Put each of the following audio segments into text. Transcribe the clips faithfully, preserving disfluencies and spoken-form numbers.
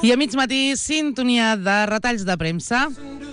I a mig matí, sintonia de retalls de premsa.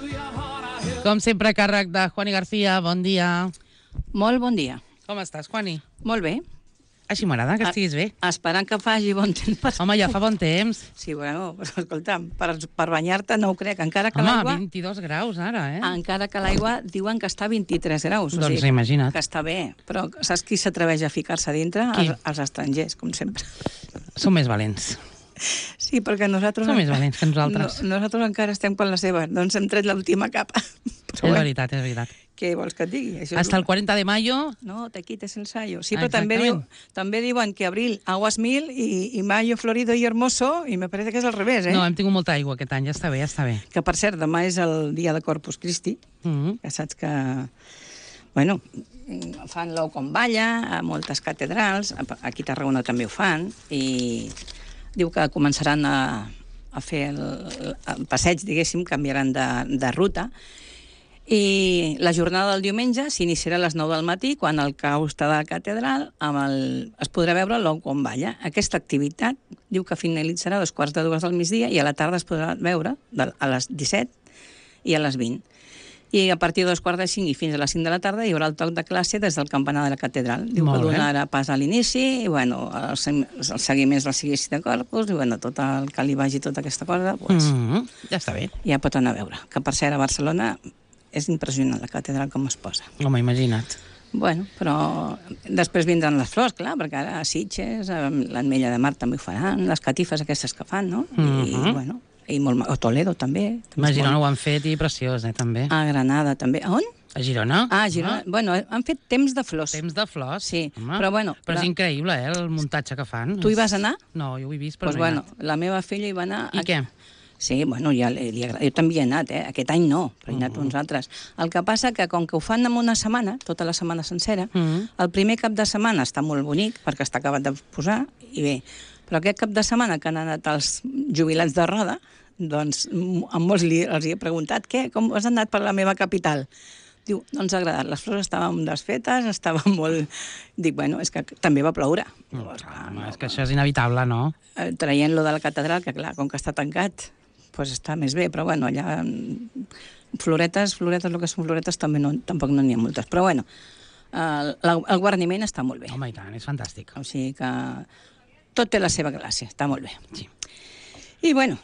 Com sempre, a càrrec de Juani García. Bon dia. Molt bon dia. Com estàs, Juani? Molt bé. Així m'agrada, que estiguis bé. Esperant que faci bon temps. Per... Home, ja fa bon temps. Sí, bueno, però escolta, per, per banyar-te no ho crec. Encara que Home, l'aigua... vint-i-dos graus ara, eh? Encara que l'aigua diuen que està a vint-i-tres graus. Doncs o sigui, imagina't. Que està bé. Però saps qui s'atreveix a ficar-se a dintre? Els, els estrangers, com sempre. Som més valents. Sí, perquè nosaltres... Som més valents que nosaltres. No, nosaltres encara estem per la seva. Doncs hem tret l'última capa. Però és bueno, veritat, és veritat. Què vols que et digui? Això Hasta el quaranta de mayo... No, te quites el sayo. Sí, però també, diu, també diuen que abril aguas mil i, i mayo florido y hermoso, i me parece que és al revés, eh? No, hem tingut molta aigua aquest any, ja està bé, ja està bé. Que, per cert, demà és el dia de Corpus Christi, Mm-hmm. que saps que... Bueno, fan l'ou com balla a moltes catedrals, aquí a Tarragona també ho fan, i diu que començaran a, a fer el, el passeig, diguéssim, canviaran de, de ruta, i la jornada del diumenge s'iniciarà a les nou del matí, quan el claustre de la catedral amb el, es podrà veure l'ou com balla. Aquesta activitat diu que finalitzarà a dos quarts de dues del migdia i a la tarda es podrà veure a les disset i a les vint. I a partir de dos quarts de cinc i fins a les cinc de la tarda hi haurà el toc de classe des del campanar de la catedral. Diu que donarà pas a l'inici, i bueno, els, els seguiments del seguici de Corpus, i bueno, tot el que li vagi tota aquesta cosa, pues, mm-hmm. ja està bé. Ja pot anar a veure. Que per cert, a Barcelona és impressionant la catedral com es posa. Home, imagina't. Bueno, però després vindran les flors, clar, perquè ara a Sitges, a l'Ametlla de Mar també ho faran, les catifes aquestes que fan, no? Mm-hmm. I, bueno, i molt, a Toledo també. A Girona ho han fet i preciós, eh, també. A Granada també. A on? A Girona? Ah, a Girona. Ah. Bueno, han fet temps de flors. Temps de flors? Sí, home. Però bueno... Però és la... increïble, eh, el muntatge que fan. Tu hi vas anar? No, jo ho he vist, però pues no he bueno, anat. La meva filla hi va anar... I què? Sí, bueno, ja li, li agrada. Jo també hi he anat, eh? Aquest any no, però he anat uh-huh. uns altres. El que passa que, com que ho fan en una setmana, tota la setmana sencera, uh-huh. el primer cap de setmana està molt bonic, perquè està acabat de posar, i bé, però aquest cap de setmana que han anat els jubilats de roda, doncs a molts li, els hi he preguntat, què, com has anat per la meva capital? Diu, no ens ha agradat, les flors estaven desfetes, estaven molt... Dic, bueno, és que també va ploure. No, Llavors, clar, home, no, és que això és inevitable, no? Eh, traient-lo de la catedral, que clar, com que està tancat, doncs està més bé, però bueno, allà... Floretes, floretes, el que són floretes, també no, tampoc no n'hi ha moltes. Però bueno, el, el guarniment està molt bé. Home, i tant, és fantàstic. O sigui que tot té la seva gràcia, està molt bé. Sí. I bueno,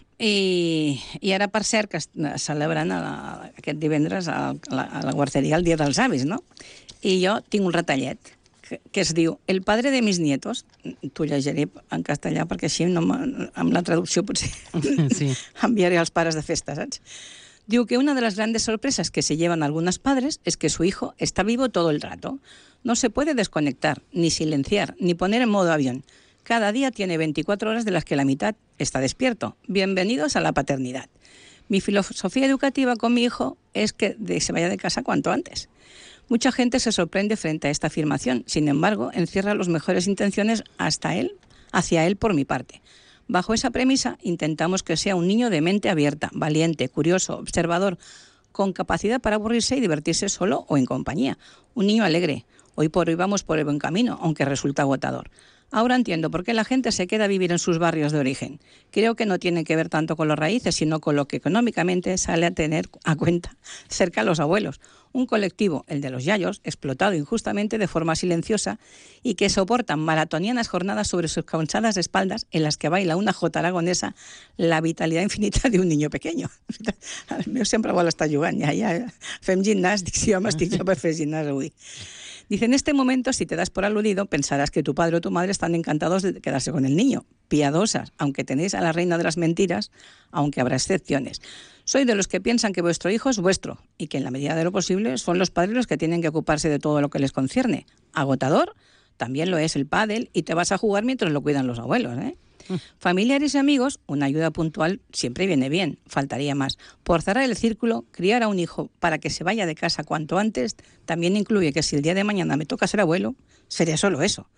i, i ara per cert que celebren a la, aquest divendres a la, a la guarderia el Dia dels Avis, no? I jo tinc un retallet que, que es diu El padre de mis nietos, t'ho llegiré en castellà perquè així no, amb la traducció potser sí. enviaré als pares de festa, saps? Diu que una de las grandes sorpresas que se llevan algunos padres es que su hijo está vivo todo el rato. No se puede desconectar, ni silenciar, ni poner en modo avión. Cada día tiene veinticuatro horas de las que la mitad está despierto. Bienvenidos a la paternidad. Mi filosofía educativa con mi hijo es que se vaya de casa cuanto antes. Mucha gente se sorprende frente a esta afirmación. Sin embargo, encierra las mejores intenciones hasta él, hacia él por mi parte. Bajo esa premisa, intentamos que sea un niño de mente abierta, valiente, curioso, observador, con capacidad para aburrirse y divertirse solo o en compañía. Un niño alegre. Hoy por hoy vamos por el buen camino, aunque resulta agotador. Ahora entiendo por qué la gente se queda a vivir en sus barrios de origen. Creo que no tiene que ver tanto con las raíces, sino con lo que económicamente sale a tener a cuenta cerca a los abuelos. Un colectivo, el de los yayos, explotado injustamente de forma silenciosa y que soportan maratonianas jornadas sobre sus cansadas espaldas en las que baila una jota aragonesa la vitalidad infinita de un niño pequeño. El meu sempre vol estar jugant, ja, ja. Fem gimnàs, dic, sí, home, estic jo per fer gimnàs avui. Dice, en este momento, si te das por aludido, pensarás que tu padre o tu madre están encantados de quedarse con el niño. Piadosas, aunque tenéis a la reina de las mentiras, aunque habrá excepciones. Soy de los que piensan que vuestro hijo es vuestro y que en la medida de lo posible son los padres los que tienen que ocuparse de todo lo que les concierne. Agotador, también lo es el pádel y te vas a jugar mientras lo cuidan los abuelos, ¿eh? Familiares y amigos, una ayuda puntual siempre viene bien, faltaría más. Por cerrar el círculo, criar a un hijo para que se vaya de casa cuanto antes también incluye que si el día de mañana me toca ser abuelo, sería solo eso,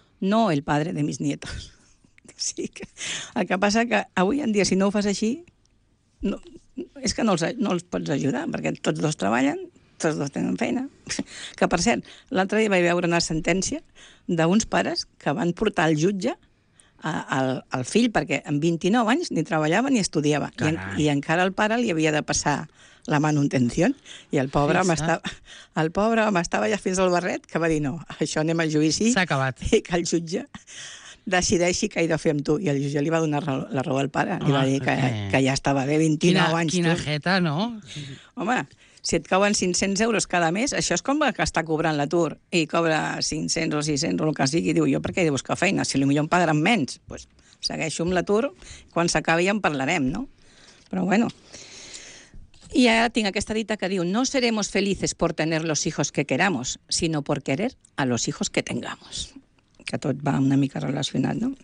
no el padre de mis nietos. Sí, que, el que passa que avui en dia, si no ho fas així, no, és que no els, no els pots ajudar, perquè tots dos treballen, tots dos tenen feina. Que, per cert, l'altre dia vaig veure una sentència d'uns pares que van portar al jutge al, al fill, perquè amb vint-i-nou anys ni treballava ni estudiava. I, en, I encara el pare li havia de passar la manutenció. I el pobre, home estava, el pobre home estava ja fins al barret, que va dir, no, això anem al judici. S'ha acabat. I que el jutge decideixi què he de fer amb tu. I el jutge li va donar la raó al pare. Li va dir que, que ja estava bé, vint-i-nou anys. Quina jeta, no? Home, si et cauen cinc-cents euros cada mes, això és com que està cobrant l'atur i cobra cinc-cents o sis-cents o el que sigui. Diu, jo per què he de buscar feina? Si potser em pagaran menys. Pues, segueixo amb l'atur, quan s'acabi ja en parlarem, no? Però bueno. Y ahora tengo esta dita que diu, no seremos felices por tener los hijos que queramos, sino por querer a los hijos que tengamos. Que tot va una mica relacionat, no?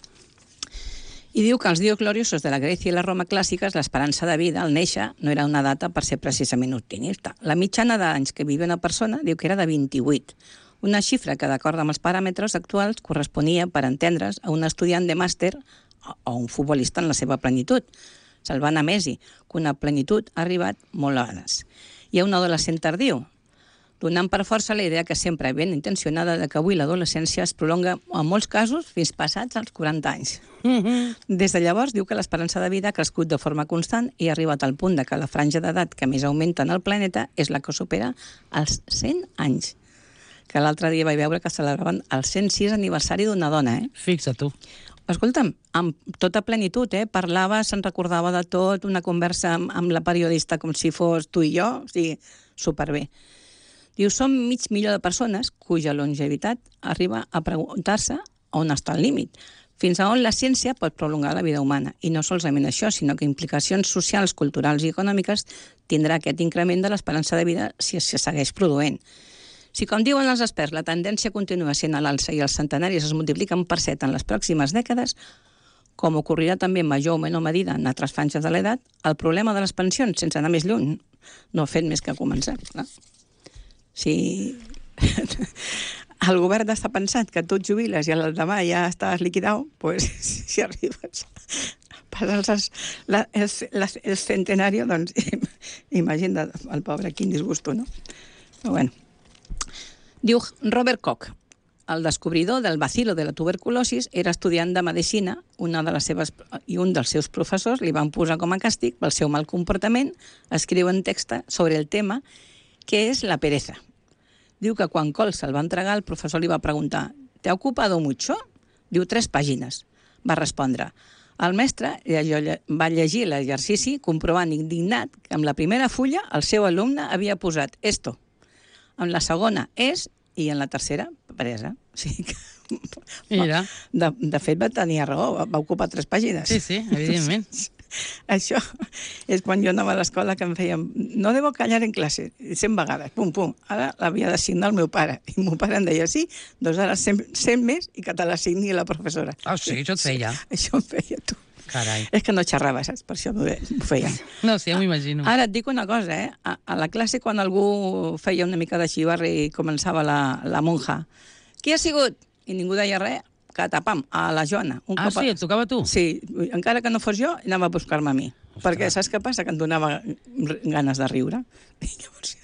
I diu que als dies gloriosos de la Grècia i la Roma clàssiques l'esperança de vida, al néixer, no era una data per ser precisament optimista. La mitjana d'anys que vivia una persona diu que era de vint-i-vuit, una xifra que, d'acord amb els paràmetres actuals, corresponia, per entendre's, a un estudiant de màster o un futbolista en la seva plenitud. Salvant a Messi, que una plenitud ha arribat molt abans. Hi ha un adolescent tardiu, donant per força la idea que sempre ben intencionada de que avui l'adolescència es prolonga, en molts casos, fins passats els quaranta anys. Mm-hmm. Des de llavors, diu que l'esperança de vida ha crescut de forma constant i ha arribat al punt de que la franja d'edat que més augmenta en el planeta és la que supera els cent anys. Que l'altre dia vaig veure que celebraven el cent sis aniversari d'una dona, eh? Fixa tu. Escolta'm, amb tota plenitud, eh? Parlava, se'n recordava de tot, una conversa amb, amb la periodista com si fos tu i jo, o sigui, superbé. Diu, som mig milió de persones cuya longevitat arriba a preguntar-se on està el límit, fins a on la ciència pot prolongar la vida humana. I no solament això, sinó que implicacions socials, culturals i econòmiques tindrà aquest increment de l'esperança de vida si es segueix produint. Si, com diuen els experts, la tendència continua sent a l'alça i els centenaris es multipliquen per set en les pròximes dècades, com ocorrirà també en major o menor medida en altres franges de l'edat, el problema de les pensions, sense anar més lluny, no ha fet més que començar. Clar. Si el govern està pensant que tu et jubiles i el demà ja estàs liquidat, doncs si arribes passes el, el, el centenari, doncs imagina't el pobre, quin disgusto, no? Però bueno. Diu Robert Koch, el descobridor del bacilo de la tuberculosis, era estudiant de medicina, una de les seves, i un dels seus professors li van posar com a càstig pel seu mal comportament escriure un text sobre el tema que és la pereza. Diu que quan Koch se'l va entregar, el professor li va preguntar ¿te ha ocupado mucho? Diu tres pàgines. Va respondre. El mestre va llegir l'exercici comprovant indignat que amb la primera fulla el seu alumne havia posat esto. En la segona és, i en la tercera, presa. O sigui que, Mira. De, de fet, va tenir raó, va ocupar tres pàgines. Sí, sí, evidentment. Això és quan jo anava a l'escola que em feien no debo callar en classe, cent vegades, pum, pum. Ara l'havia de signar el meu pare. I el meu pare em deia, sí, doncs ara cent, cent més i que te la signi la professora. Ah, sí, això et feia. Sí, això em feia, tu. Carai. És que no xerrava, saps? Per això m'ho feia. No, sí, ja m'ho imagino. Ara et dic una cosa, eh? A, a la classe, quan algú feia una mica de xivarri i començava la, la monja, qui ha sigut? I ningú deia res, catapam, a la Joana. Un ah, cop a... sí, et tocava a tu? Sí, encara que no fos jo, anava a buscar-me a mi. Ostres. Perquè saps què passa? Que em donava ganes de riure. I, llavors...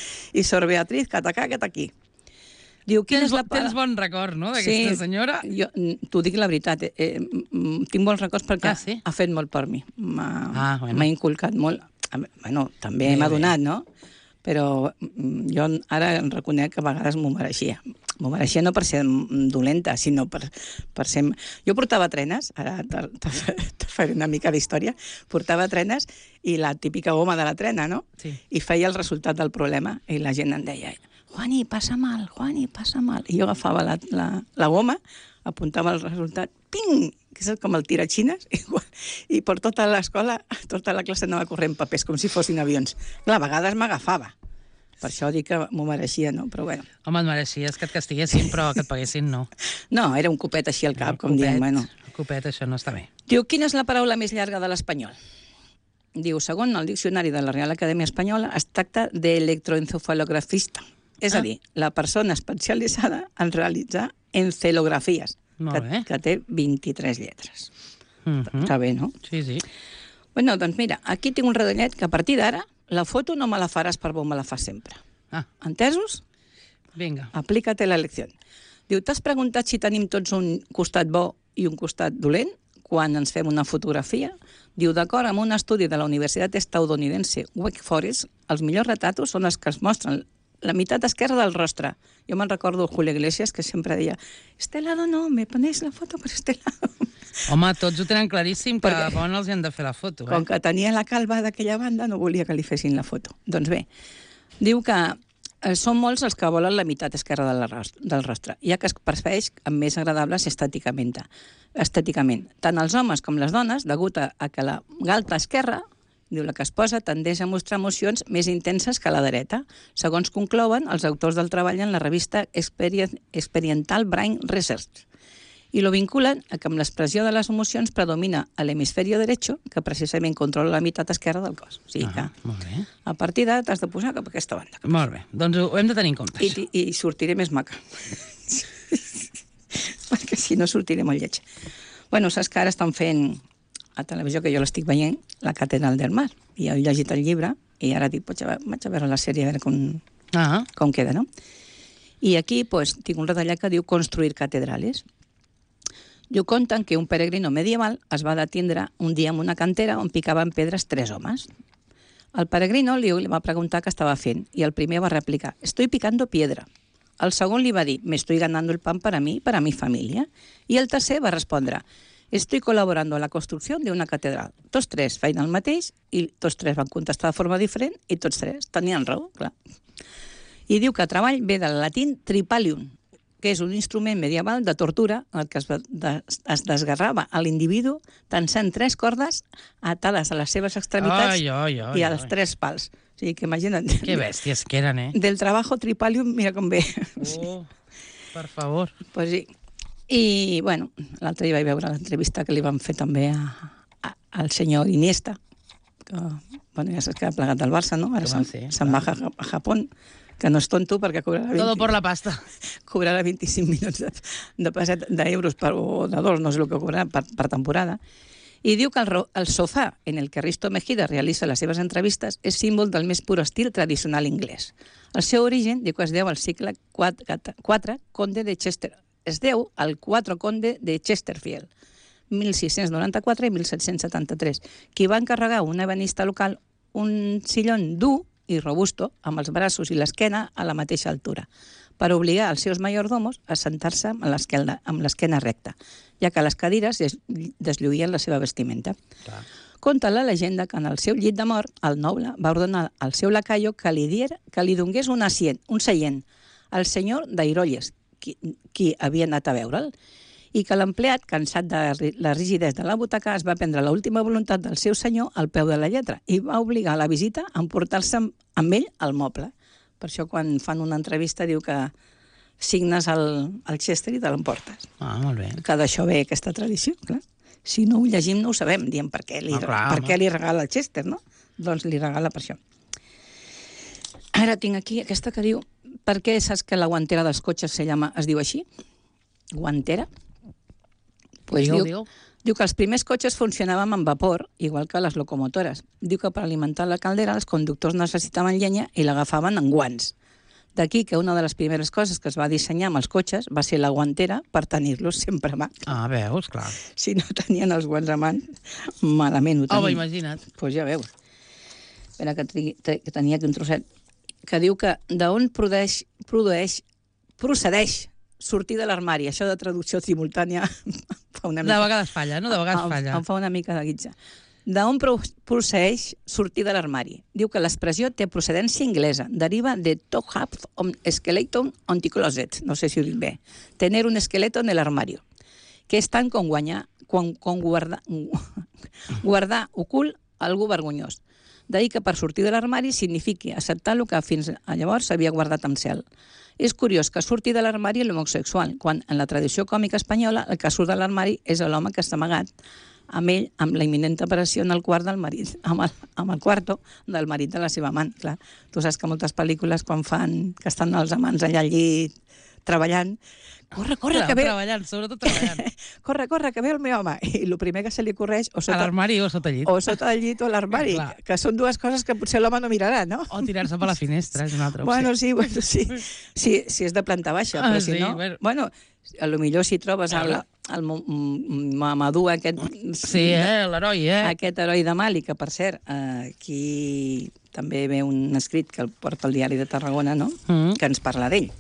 I Sor Beatriz, catacà, aquest aquí. Diu, tens, és la para... tens bon record, no, d'aquesta sí, senyora? Jo t'ho dic la veritat, eh, eh, tinc bons records perquè ah, sí? ha fet molt per mi. M'ha ah, bueno. inculcat molt. Bueno, també m'ha donat, no? Però jo ara em reconec que a vegades m'ho mereixia. M'ho mereixia no per ser dolenta, sinó per, per ser... Jo portava trenes, ara te, te, te faré una mica d'història, portava trenes i la típica goma de la trena, no? Sí. I feia el resultat del problema i la gent em deia Juani, passa mal, Juani, passa mal. I jo agafava la, la, la goma, apuntava el resultat, ping, que és com el tiratxines, igual. I per tota l'escola, tota la classe anava corrent papers, com si fossin avions. Clar, a vegades m'agafava. Per això dic que m'ho mereixia, no? Però bueno. Home, et mereixies que et castiguessin, però que et paguessin, no. No, era un copet així al cap, no, com copet, diem. Bueno. Copet, això no està bé. Diu, quina és la paraula més llarga de l'espanyol? Diu, segons el diccionari de la Real Acadèmia Espanyola, es tracta d'electroencefalografista. És ah. a dir, la persona especialitzada en realitzar encelografies, que, que té vint-i-tres lletres. Uh-huh. Està bé, no? Sí, sí. Bueno, doncs mira, aquí tinc un redollet que a partir d'ara la foto no me la faràs per on me la fas sempre. Ah. Entesos? Vinga. Aplícate la lecció. Diu, t'has preguntat si tenim tots un costat bo i un costat dolent quan ens fem una fotografia. Diu, d'acord amb un estudi de la Universitat Estadounidense Wake Forest, els millors retratos són els que es mostren la meitat esquerra del rostre. Jo me'n recordo el Julio Iglesias, que sempre deia este lado no, me ponéis la foto per este lado. Home, tots ho tenen claríssim, que Perquè, on els hi han de fer la foto. Eh? Com que tenia la calva d'aquella banda, no volia que li fessin la foto. Doncs bé, diu que eh, són molts els que volen la meitat esquerra del rostre, del rostre, ja que es percebeix més agradables estèticament. estèticament. Tant els homes com les dones, degut a, a que la galta esquerra, diu, la que es posa, tendeix a mostrar emocions més intenses que la dreta, segons conclouen els autors del treball en la revista Experien Experimental Brain Research. I lo vinculen a que amb l'expressió de les emocions predomina l'hemisferi derecho, que precisament controla la meitat esquerra del cos. O sigui que, ah, molt bé. a partir d'ara t'has de posar cap a aquesta banda. Molt bé, doncs ho hem de tenir en compte. I, i sortiré més maca. Perquè si no sortiré molt lleig. Bueno, saps que ara estan fent a televisió, que jo l'estic veient, La Catedral del Mar. I he llegit el llibre i ara dic, vaig a, vaig a veure la sèrie, a veure com, ah. com queda, no? I aquí pues, tinc un retallat que diu Construir catedrales. Diu, conten que un peregrino medieval es va detindre un dia en una cantera on picaven pedres tres homes. El peregrino li va preguntar què estava fent i el primer va replicar, estoy picando piedra. El segon li va dir, me estoy ganando el pan para mí y para mi familia. I el tercer va respondre, estoy colaborando en la construcción de una catedral. Tots tres feien el mateix i tots tres van contestar de forma diferent i tots tres tenien raó, clar. I diu que el treball ve del latín tripalium, que és un instrument medieval de tortura en el que es, de, es desgarrava a l'individu tensant tres cordes atades a les seves extremitats ai, ai, ai, i als ai. tres pals. O sigui que imagina't. Que bèsties que eren, eh? Del trabajo tripalium, mira com ve. Oh, per favor. Pues sí. I, bueno, l'altre dia vaig veure l'entrevista que li van fer també a, a, al senyor Iniesta, que, bueno, ja saps que ha plegat del Barça, no? Ara se'n se va a, a Japó, que no és tonto perquè cobrarà Todo por la pasta. Cobrarà vint-i-cinc milions de, de pesset, d'euros per, o de dòlars, no sé el que cobrarà per, per temporada. I diu que el, el sofà en el que Risto Mejida realitza les seves entrevistes és símbol del més pur estil tradicional inglès. El seu origen diu que es deu al segle quatre, conde de Chester. Es deu al quatre conde de Chesterfield, mil sis-cents noranta-quatre i mil set-cents setanta-tres, qui va encarregar a un ebenista local un sillón dur i robusto, amb els braços i l'esquena a la mateixa altura, per obligar els seus mayordomos a sentar-se amb l'esquena recta, ja que les cadires deslluïen la seva vestimenta. Clar. Conta la llegenda que en el seu llit de mort, el noble va ordenar al seu lacaio que li, diera, que li donés un, asient, un seient al senyor d'Airolles, qui, qui havia anat a veure'l, i que l'empleat, cansat de la rigidesa de la butaca, es va prendre l'última voluntat del seu senyor al peu de la lletra i va obligar la visita a emportar-se amb, amb ell al moble. Per això, quan fan una entrevista, diu que signes el, el Chester i te l'emportes. Ah, molt bé. Que d'això ve aquesta tradició, clar. Si no ho llegim no ho sabem, diem per què li, ah, clar, per què li regala el Chester, no? Doncs li regala per això. Ara tinc aquí aquesta que diu, per què saps que la guantera dels cotxes se llama, es diu així? Guantera? Pues diu, diu, diu. diu que els primers cotxes funcionaven amb vapor, igual que les locomotores. Diu que per alimentar la caldera els conductors necessitaven llenya i l'agafaven en guants. D'aquí que una de les primeres coses que es va dissenyar amb els cotxes va ser la guantera per tenir-los sempre a mà. Ah, veus, clar. Si no tenien els guants a mà, malament ho tenien. Oh, imagina't. Doncs pues ja veus. Espera, que, que tenia aquí un trosset. Que diu que d'on produeix, produeix, procedeix sortir de l'armari. Això de traducció simultània fa una mica... De vegades falla, no? De vegades em, falla. Em fa una mica de guitza. D'on procedeix sortir de l'armari? Diu que l'expressió té procedència inglesa. Deriva de to have un skeleton on the closet. No sé si ho dic bé. Tener un esqueleto en el armario. Que és tant com guanyar, com, com guardar, guardar ocult algú vergonyós. D'ahir que per sortir de l'armari signifiqui acceptar el que fins a llavors s'havia guardat amb cel. És curiós que surti de l'armari l'homosexual, quan en la tradició còmica espanyola el que surt de l'armari és l'home que està amagat amb ell, amb la imminent operació en el quart del marit, amb el, amb el quarto del marit de la seva amant. Clar, tu saps que moltes pel·lícules quan fan que estan els amants allà al llit treballant, corre, corre, que ve... Treballant, sobretot treballant. corre, corre, que ve el meu home. I el primer que se li correix... O sota... A l'armari o sota el llit. O sota el llit o a l'armari, que són dues coses que potser l'home no mirarà, no? O tirar-se per la finestra, és una altra opció. Bueno, sí, bueno, sí. sí, si és de planta baixa, ah, però si sí, no... Bueno, bueno a lo millor si trobes el, el Mamadou aquest... Sí, eh, l'heroi, eh? Aquest heroi de Mali, que per cert, aquí també ve un escrit que el porta el Diari de Tarragona, no? Mm. Que ens parla d'ell.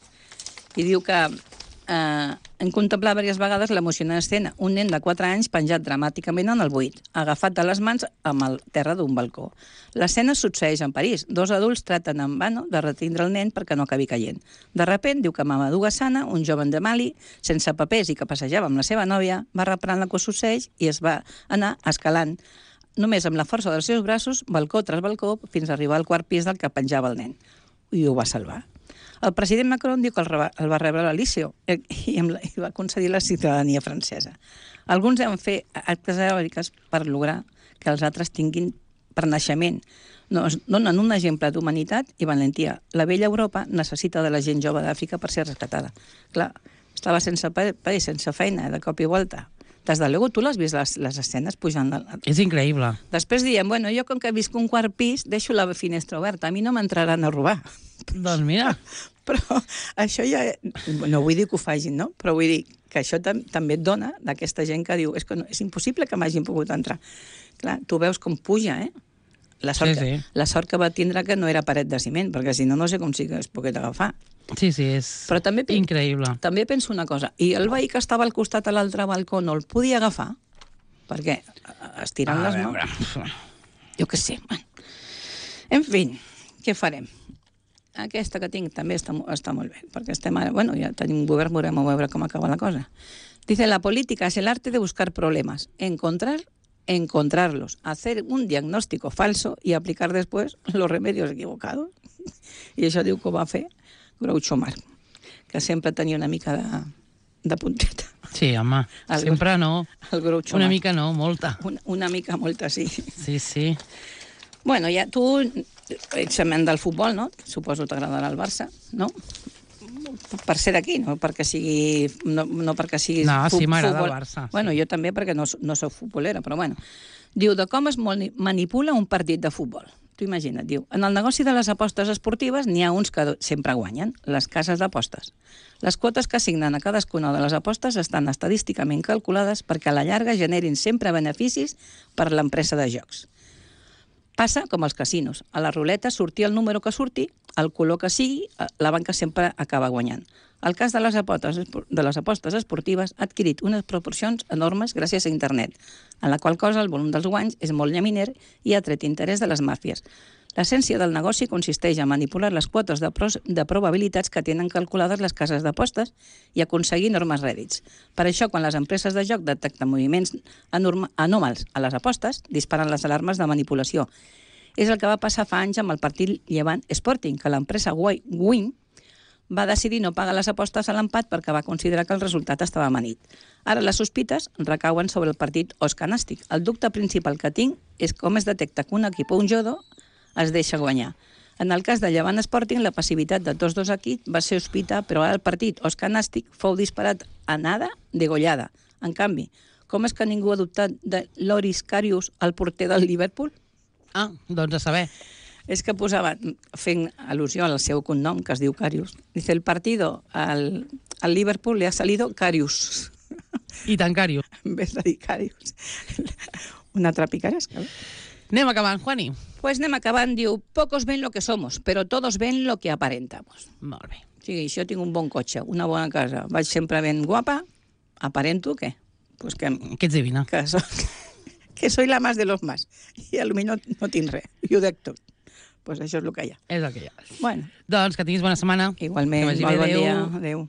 I diu que eh, en contemplar diverses vegades l'emocionant escena. Un nen de quatre anys penjat dramàticament en el buit, agafat de les mans amb el terra d'un balcó. L'escena succeeix en París. Dos adults traten en vano de retindre el nen perquè no acabi caient. De repent, diu que Mamadou Gassana, un jove de Mali, sense papers i que passejava amb la seva nòvia, va reprendre el que succeeix i es va anar escalant només amb la força dels seus braços, balcó tras balcó, fins a arribar al quart pis del que penjava el nen. I ho va salvar. El president Macron diu que el, el va rebre a l'Elíseo i, i va concedir la ciutadania francesa. Alguns han fet actes heroics per lograr que els altres tinguin per naixement. Nos donen un exemple d'humanitat i valentia. La vella Europa necessita de la gent jove d'Àfrica per ser rescatada. Clar, estava sense país, sense feina, de cop i volta. Des de luego, tu l'has vist, les, les escenes pujant... De... És increïble. Després diem, bueno, jo com que visc un quart pis, deixo la finestra oberta, a mi no m'entraran a robar. Doncs mira. Però això ja... No vull dir que ho facin, no? Però vull dir que això tam també et dona d'aquesta gent que diu és que no, és impossible que m'hagin pogut entrar. Clar, tu veus com puja, eh? La sort, sí, sí. Que, la sort que va tindre que no era paret de ciment, perquè si no, no sé com si es pogués agafar. Sí, sí, és Però també, increïble. També penso una cosa, i el veí que estava al costat a l'altre balcó no el podia agafar? Perquè estirant les mans... Jo què sé. En fi, què farem? Aquesta que tinc també està, està molt bé, perquè estem ara... Bueno, ja tenim un govern, veurem a veure com acaba la cosa. Dice, la política es el arte de buscar problemas, encontrar, encontrarlos, hacer un diagnóstico falso y aplicar después los remedios equivocados. I això diu que ho va fer Groucho Marx, que sempre tenia una mica de, de punteta. Sí, home, el, sempre no. El Groucho una Marx. mica no, molta. Una, una mica molta, sí. Sí, sí. Bueno, ja tu ets amant del futbol, no? Suposo que t'agradarà el Barça, no? Per ser d'aquí, no perquè sigui... No, no perquè siguis... No, sí, m'agrada el Barça. Bueno, sí. Jo també, perquè no, no soc futbolera, però bueno. Diu, de com es manipula un partit de futbol. Tu imagina't, diu, en el negoci de les apostes esportives n'hi ha uns que sempre guanyen, les cases d'apostes. Les quotes que assignen a cadascuna de les apostes estan estadísticament calculades perquè a la llarga generin sempre beneficis per a l'empresa de jocs. Passa com als casinos. A la ruleta, sortir el número que surti, el color que sigui, la banca sempre acaba guanyant. El cas de les apostes, de les apostes esportives ha adquirit unes proporcions enormes gràcies a internet, en la qual cosa el volum dels guanys és molt llaminer i ha tret interès de les màfies. L'essència del negoci consisteix a manipular les quotes de, pros, de probabilitats que tenen calculades les cases d'apostes i aconseguir enormes rèdits. Per això, quan les empreses de joc detecten moviments anòmals a les apostes, disparen les alarmes de manipulació. És el que va passar fa anys amb el partit Llevant Sporting, que l'empresa Win va decidir no pagar les apostes a l'empat perquè va considerar que el resultat estava amanit. Ara les sospites recauen sobre el partit Oscar Nàstic. El dubte principal que tinc és com es detecta que un equip o un jugador es deixa guanyar. En el cas de Llevant Sporting, la passivitat de tots dos equips va ser sospita, però ara el partit Oscar Nàstic fou disparat a nada de gollada. En canvi, com és que ningú ha dubtat de Loris Karius, el porter del Liverpool? Ah, doncs a saber. És que posava, fent al·lusió al seu cognom, que es diu Karius, dice, el partido al, al Liverpool le ha salido Karius. I tant Karius. En vez de dir Karius. Una altra picaresca. Anem acabant, Juani. Pues anem acabant, diu, pocos ven lo que somos, però todos ven lo que aparentamos. Molt bé. O sigui, jo tinc un bon cotxe, una bona casa, vaig sempre ben guapa, aparento què? Pues que, que ets divina. Que soc, que soy la más de los más. I potser no, no tinc res, i ho dec tot. Pues això és el que hi ha. És el que hi ha. Bueno. Doncs que tinguis bona setmana. Igualment, molt bon dia. Adéu.